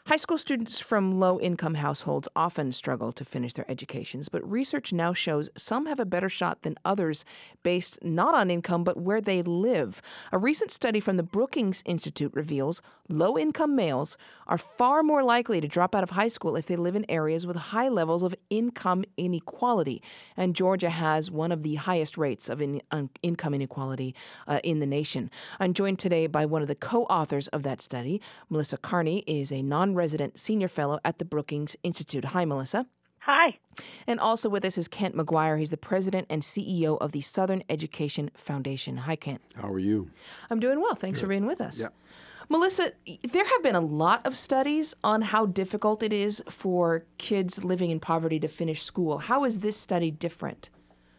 High school students from low-income households often struggle to finish their educations, but research now shows some have a better shot than others based not on income but where they live. A recent study from the Brookings Institute reveals low-income males are far more likely to drop out of high school if they live in areas with high levels of income inequality. And Georgia has one of the highest rates of income inequality in the nation. I'm joined today by one of the co-authors of that study. Melissa Carney is a non-resident senior fellow at the Brookings Institute. Hi, Melissa. Hi. And also with us is Kent McGuire. He's the president and CEO of the Southern Education Foundation. Hi, Kent. How are you? I'm doing well. Thanks for being with us. Yeah. Melissa, there have been a lot of studies on how difficult it is for kids living in poverty to finish school. How is this study different?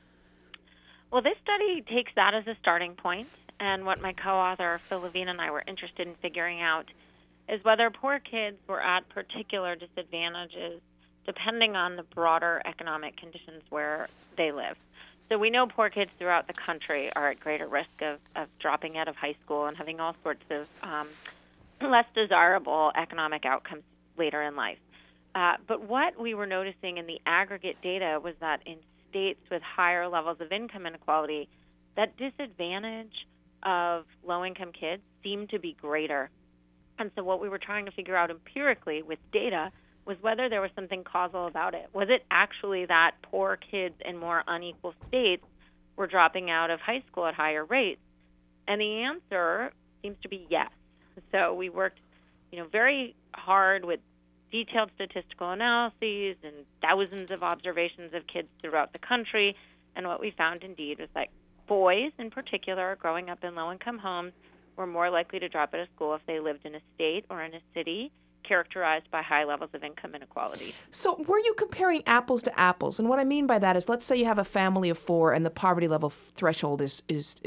Well, this study takes that as a starting point, and what my co-author Phil Levine and I were interested in figuring out is whether poor kids were at particular disadvantages depending on the broader economic conditions where they live. So we know poor kids throughout the country are at greater risk of dropping out of high school and having all sorts of less desirable economic outcomes later in life. But what we were noticing in the aggregate data was that in states with higher levels of income inequality, that disadvantage of low-income kids seemed to be greater. And so what we were trying to figure out empirically with data was whether there was something causal about it. Was it actually that poor kids in more unequal states were dropping out of high school at higher rates? And the answer seems to be yes. So we worked, very hard with detailed statistical analyses and thousands of observations of kids throughout the country. And what we found indeed was that boys in particular growing up in low-income homes were more likely to drop out of school if they lived in a state or in a city characterized by high levels of income inequality. So were you comparing apples to apples? And what I mean by that is, let's say you have a family of four and the poverty level threshold is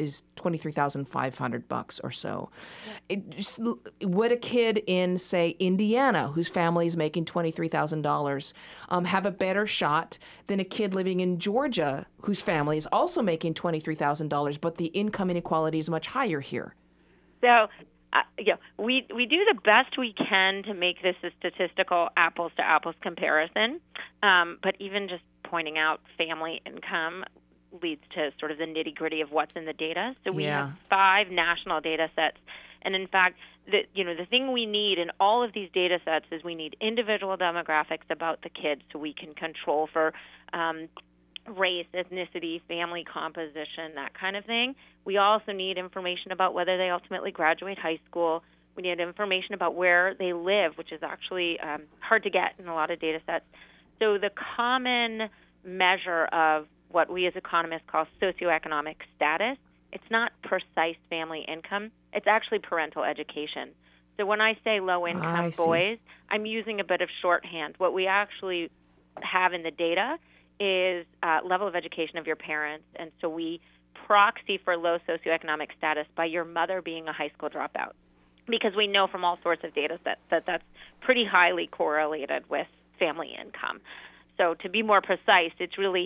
$23,500 or so. Would a kid in, say, Indiana, whose family is making $23,000, have a better shot than a kid living in Georgia, whose family is also making $23,000, but the income inequality is much higher here? So we do the best we can to make this a statistical apples-to-apples comparison, but even just pointing out family income leads to sort of the nitty-gritty of what's in the data. So we have 5 national data sets, and in fact, the thing we need in all of these data sets is we need individual demographics about the kids so we can control for race, ethnicity, family composition, that kind of thing. We also need information about whether they ultimately graduate high school. We need information about where they live, which is actually hard to get in a lot of data sets. So the common measure of what we as economists call socioeconomic status, it's not precise family income. It's actually parental education. So when I say low-income boys, I'm using a bit of shorthand. What we actually have in the data is level of education of your parents, and so we proxy for low socioeconomic status by your mother being a high school dropout, because we know from all sorts of data sets that that's pretty highly correlated with family income. So to be more precise, it's really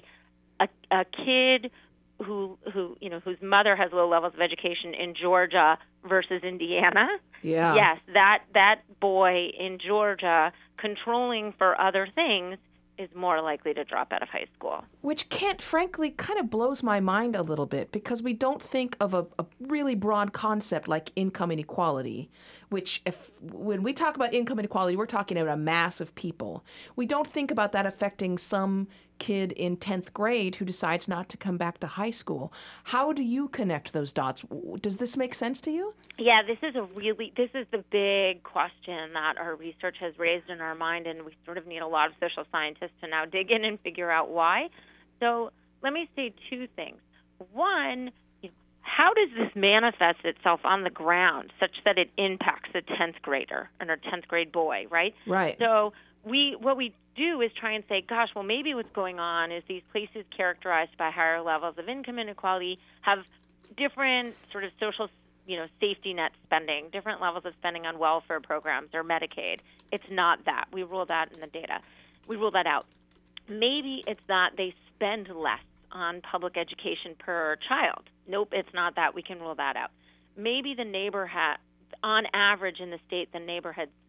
a kid whose mother has low levels of education in Georgia versus Indiana. Yeah. Yes, that boy in Georgia controlling for other things is more likely to drop out of high school. Which, Kent, frankly, kind of blows my mind a little bit, because we don't think of a really broad concept like income inequality, which when we talk about income inequality, we're talking about a mass of people. We don't think about that affecting some kid in 10th grade who decides not to come back to high school. How do you connect those dots? Does this make sense to you? Yeah, this is the big question that our research has raised in our mind, and we sort of need a lot of social scientists to now dig in and figure out why. So let me say 2 things. One, how does this manifest itself on the ground such that it impacts a 10th grader and a 10th grade boy, right? Right. So what we do is try and say, gosh, well, maybe what's going on is these places characterized by higher levels of income inequality have different sort of social, safety net spending, different levels of spending on welfare programs or Medicaid. It's not that. We rule that in the data. We rule that out. Maybe it's that they spend less on public education per child. Nope, it's not that. We can rule that out. Maybe the neighborhood, on average in the state, the neighborhoods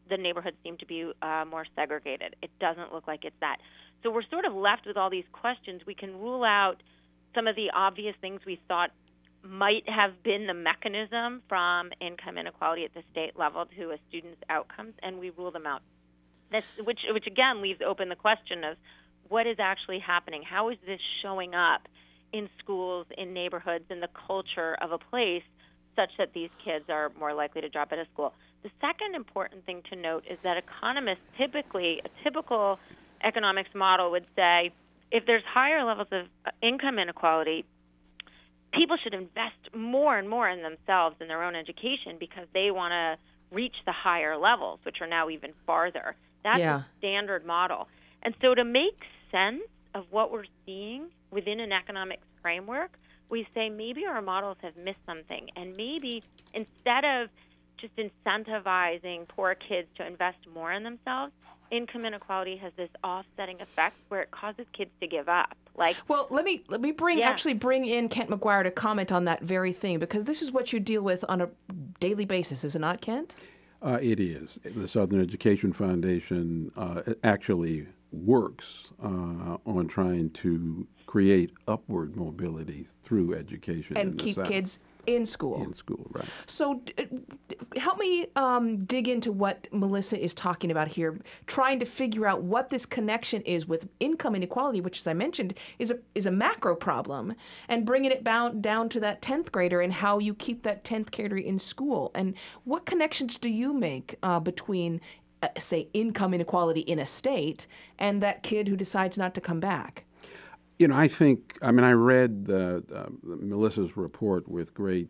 the neighborhoods seem to be more segregated. It doesn't look like it's that. So we're sort of left with all these questions. We can rule out some of the obvious things we thought might have been the mechanism from income inequality at the state level to a student's outcomes, and we rule them out. Which again leaves open the question of what is actually happening. How is this showing up in schools, in neighborhoods, in the culture of a place such that these kids are more likely to drop out of school? The second important thing to note is that economists typically, a typical economics model would say, if there's higher levels of income inequality, people should invest more and more in themselves, in their own education, because they want to reach the higher levels, which are now even farther. That's a standard model. And so to make sense of what we're seeing within an economics framework, we say maybe our models have missed something. And maybe instead of just incentivizing poor kids to invest more in themselves, income inequality has this offsetting effect where it causes kids to give up. Well, let me bring in Kent McGuire to comment on that very thing, because this is what you deal with on a daily basis, is it not, Kent? It is. The Southern Education Foundation actually works on trying to create upward mobility through education and in the keep South. Kids in school. In school, right. So help me dig into what Melissa is talking about here, trying to figure out what this connection is with income inequality, which, as I mentioned, is a macro problem, and bringing it down to that 10th grader and how you keep that 10th grader in school. And what connections do you make between, say, income inequality in a state and that kid who decides not to come back? You know, I read Melissa's report with great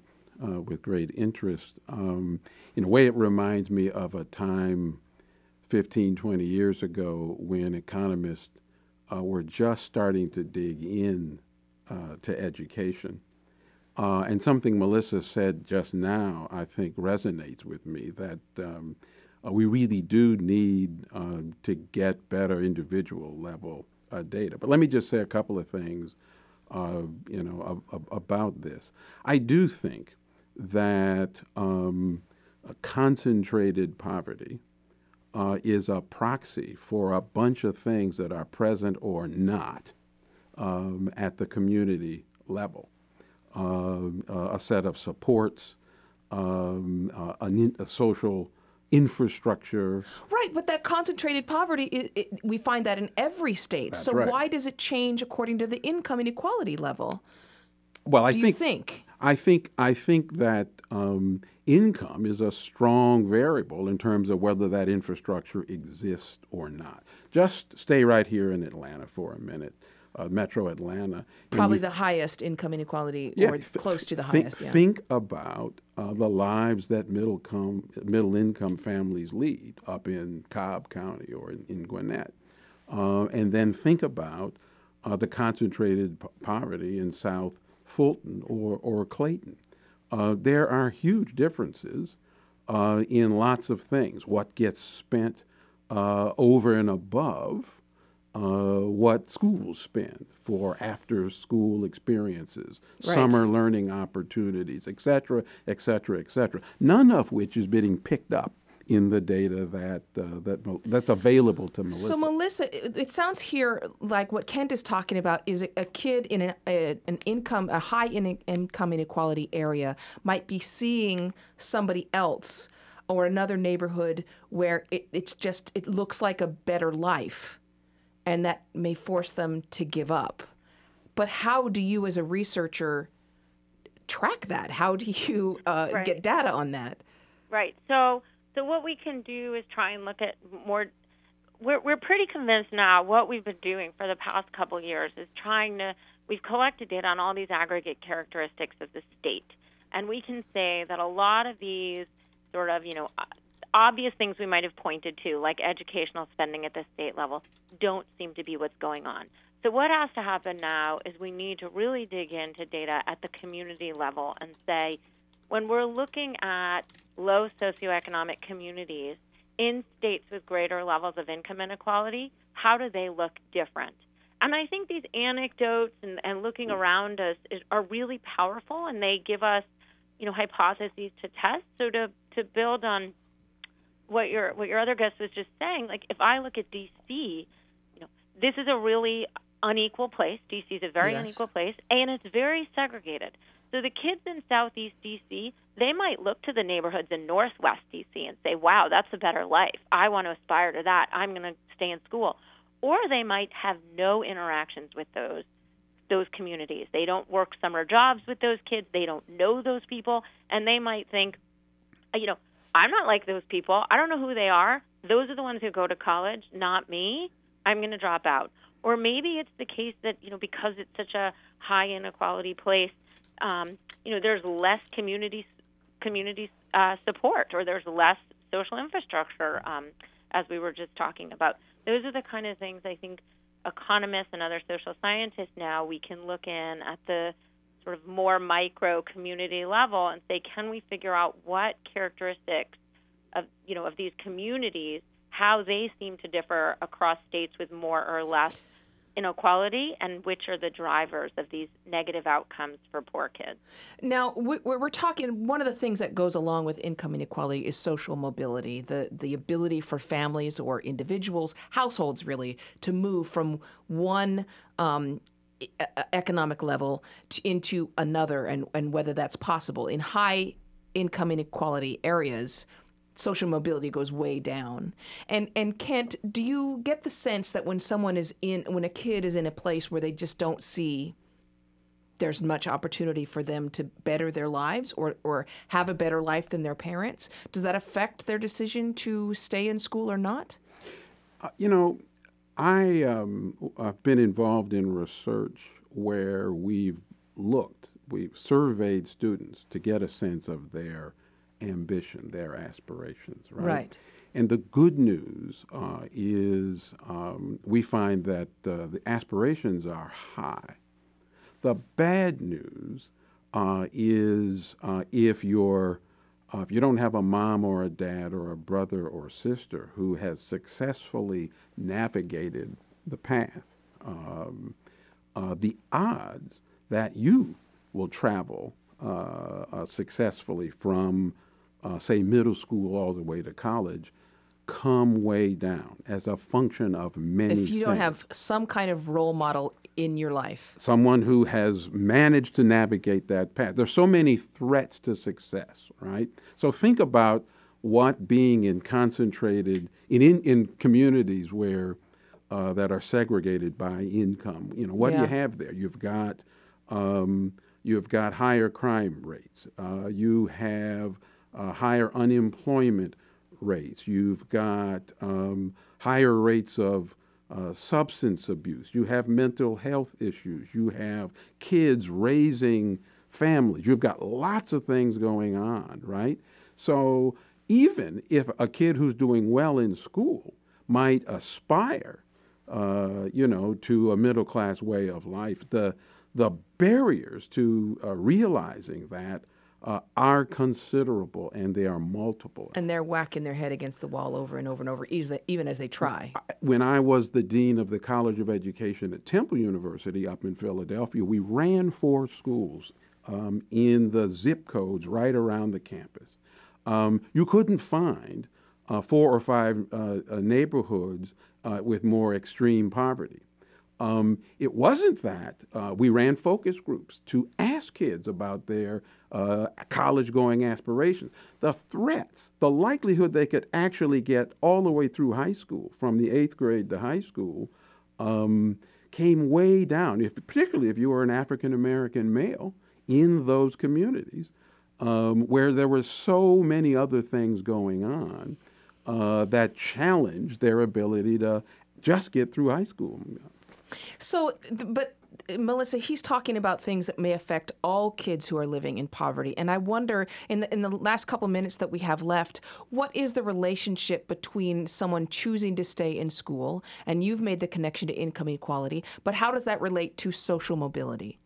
interest. In a way, it reminds me of a time 15, 20 years ago when economists were just starting to dig in to education. And something Melissa said just now, I think, resonates with me, that we really do need to get better individual level data. But let me just say a couple of things, about this. I do think that concentrated poverty is a proxy for a bunch of things that are present or not at the community level. A set of supports, a social infrastructure. Right, but that concentrated poverty, we find that in every state. That's so right. Why does it change according to the income inequality level? Well, I think that income is a strong variable in terms of whether that infrastructure exists or not. Just stay right here in Atlanta for a minute. Metro Atlanta. Probably the highest income inequality, or close to the highest. Yeah. Think about the lives that middle-income families lead up in Cobb County or in Gwinnett. And then think about the concentrated poverty in South Fulton or Clayton. There are huge differences in lots of things. What gets spent over and above what schools spend for after-school experiences, right. Summer learning opportunities, et cetera, et cetera, et cetera. None of which is being picked up in the data that's available to Melissa. So, Melissa, it sounds here like what Kent is talking about is a kid in a high income inequality area might be seeing somebody else or another neighborhood where it looks like a better life, and that may force them to give up. But how do you, as a researcher, track that? How do you get data on that? Right. So what we can do is try and look at more. We're pretty convinced now what we've been doing for the past couple of years is we've collected data on all these aggregate characteristics of the state. And we can say that a lot of these sort of, obvious things we might have pointed to, like educational spending at the state level, don't seem to be what's going on. So what has to happen now is we need to really dig into data at the community level and say, when we're looking at low socioeconomic communities in states with greater levels of income inequality, how do they look different? And I think these anecdotes and looking around us are really powerful, and they give us, hypotheses to test. So to build on what your other guest was just saying, like if I look at D.C., this is a really unequal place. D.C. is a very unequal place, and it's very segregated. So the kids in Southeast D.C., they might look to the neighborhoods in Northwest D.C. and say, wow, that's a better life. I want to aspire to that. I'm going to stay in school. Or they might have no interactions with those communities. They don't work summer jobs with those kids. They don't know those people. And they might think, I'm not like those people. I don't know who they are. Those are the ones who go to college, not me. I'm going to drop out. Or maybe it's the case that, because it's such a high inequality place, there's less community support, or there's less social infrastructure, as we were just talking about. Those are the kind of things I think economists and other social scientists now, we can look in at the sort of more micro community level and say, can we figure out what characteristics of these communities, how they seem to differ across states with more or less inequality, and which are the drivers of these negative outcomes for poor kids. Now, we're talking, one of the things that goes along with income inequality is social mobility, the ability for families or individuals, households really, to move from one economic level into another, and whether that's possible. In high income inequality areas, social mobility goes way down. And Kent, do you get the sense that when a kid is in a place where they just don't see there's much opportunity for them to better their lives or have a better life than their parents, does that affect their decision to stay in school or not? I've been involved in research where we've surveyed students to get a sense of their ambition, their aspirations, right? Right. And the good news is we find that the aspirations are high. The bad news is if you don't have a mom or a dad or a brother or sister who has successfully navigated the path, the odds that you will travel successfully from say middle school all the way to college come way down as a function of many things. If you don't have some kind of role model in your life. Someone who has managed to navigate that path. There's so many threats to success, right? So think about what being in concentrated, in communities where that are segregated by income, what do you have there? You've got higher crime rates. You have higher unemployment rates. You've got higher rates of substance abuse. You have mental health issues. You have kids raising families. You've got lots of things going on, right? So even if a kid who's doing well in school might aspire, to a middle-class way of life, the barriers to realizing that are considerable, and they are multiple. And they're whacking their head against the wall over and over and over, even as they try. When I was the dean of the College of Education at Temple University up in Philadelphia, we ran 4 schools in the zip codes right around the campus. You couldn't find 4 or 5 neighborhoods with more extreme poverty. It wasn't that. We ran focus groups to ask kids about their college-going aspirations. The threats, the likelihood they could actually get all the way through high school, from the 8th grade to high school, came way down, particularly if you were an African-American male in those communities where there were so many other things going on that challenged their ability to just get through high school. So, but Melissa, he's talking about things that may affect all kids who are living in poverty. And I wonder, in the last couple minutes that we have left, what is the relationship between someone choosing to stay in school, and you've made the connection to income inequality, but how does that relate to social mobility?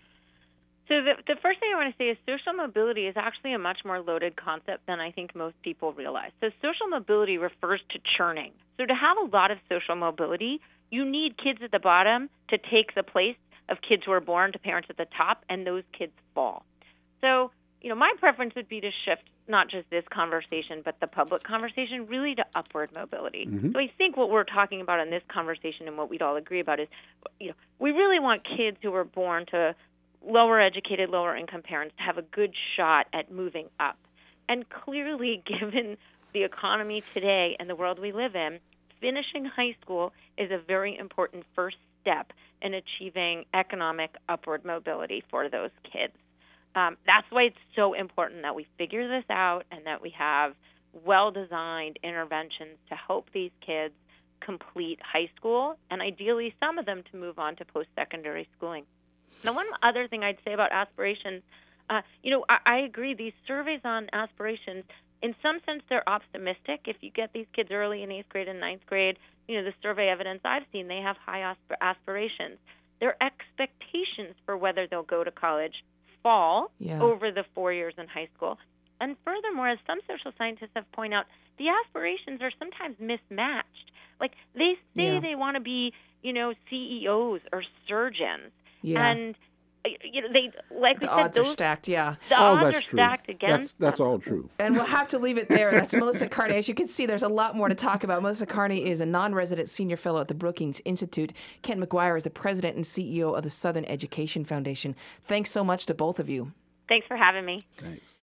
So the first thing I want to say is social mobility is actually a much more loaded concept than I think most people realize. So social mobility refers to churning. So to have a lot of social mobility, you need kids at the bottom to take the place of kids who are born to parents at the top, and those kids fall. So, my preference would be to shift not just this conversation, but the public conversation, really to upward mobility. So I think what we're talking about in this conversation and what we'd all agree about is, we really want kids who are born to lower educated, lower income parents to have a good shot at moving up. And clearly, given the economy today and the world we live in, finishing high school is a very important first step in achieving economic upward mobility for those kids. That's why it's so important that we figure this out and that we have well-designed interventions to help these kids complete high school and ideally some of them to move on to post-secondary schooling. Now, one other thing I'd say about aspirations, I agree, these surveys on aspirations, in some sense, they're optimistic. If you get these kids early in 8th grade and 9th grade, the survey evidence I've seen, they have high aspirations. Their expectations for whether they'll go to college fall over the 4 years in high school. And furthermore, as some social scientists have pointed out, the aspirations are sometimes mismatched. Like, they say they want to be, CEOs or surgeons. Yeah. And they, like we the said, odds are stacked. The odds are stacked against. That's all true. And we'll have to leave it there. That's Melissa Carney. As you can see, there's a lot more to talk about. Melissa Carney is a non-resident senior fellow at the Brookings Institute. Kent McGuire is the president and CEO of the Southern Education Foundation. Thanks so much to both of you. Thanks for having me. Thanks.